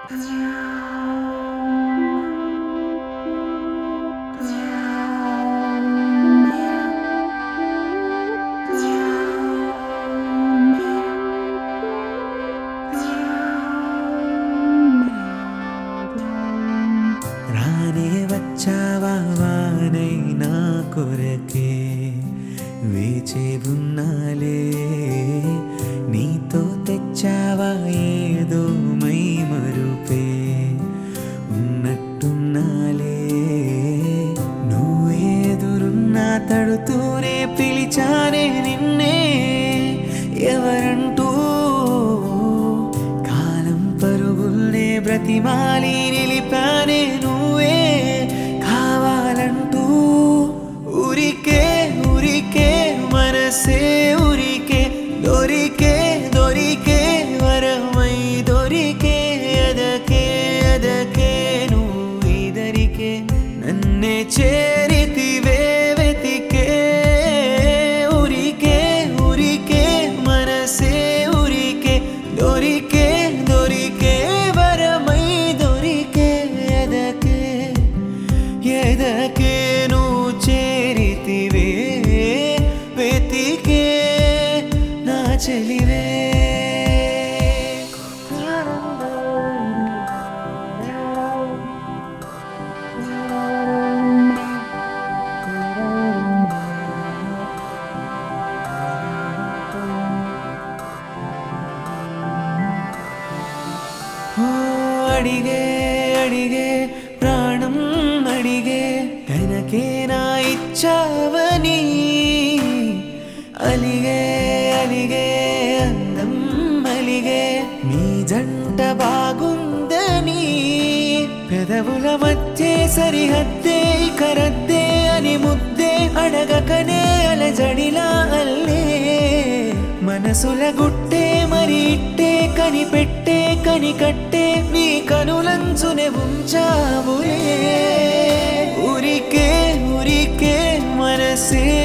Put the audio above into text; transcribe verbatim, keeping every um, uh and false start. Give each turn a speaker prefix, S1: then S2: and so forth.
S1: రానే వచ్చావా వానై నా కొరకే వేచే ఉన్నాలే నీతో తెచ్చావా ఏదో మై మరుపే ఉన్నట్టున్నాలే నువ్వేదురున్నా తడుతూనే పిలిచానే నిన్నే ఎవరంటూ కాలం పరుగుల్నే బ్రతిమాలి నిలిపానే నువ్వే కావాలంటూ ఊరికే ఊరికే మనసే ఊరికే దొరికే దొరికే వరమై దొరికే అదకే అదకే నువ్వు ఇదరికే నన్నే చేరితివే వెతికే ఊరికే ఊరికే మనసే ఊరికే దొరికే దొరికే వరమై దొరికే ఎదకే ఎదకే నువ్వు చేరితివే వెతికే నా చెలివే ఓ అడిగే అడిగే ప్రాణం అడిగే తనకే నా ఇచ్చావని అలిగే అలిగే అందం అలిగే నీ జంట బాగుందని పెదవుల మధ్య సరిహద్దే కరద్దే అని ముద్దే అడగకనే అలజడిలా అల్లే మనసుల గుట్టే మరి ఇట్టే కనిపెట్టే కనికట్టే నీ కనులంచునే ఉంచావులే ఊరికే ఊరికే మనసే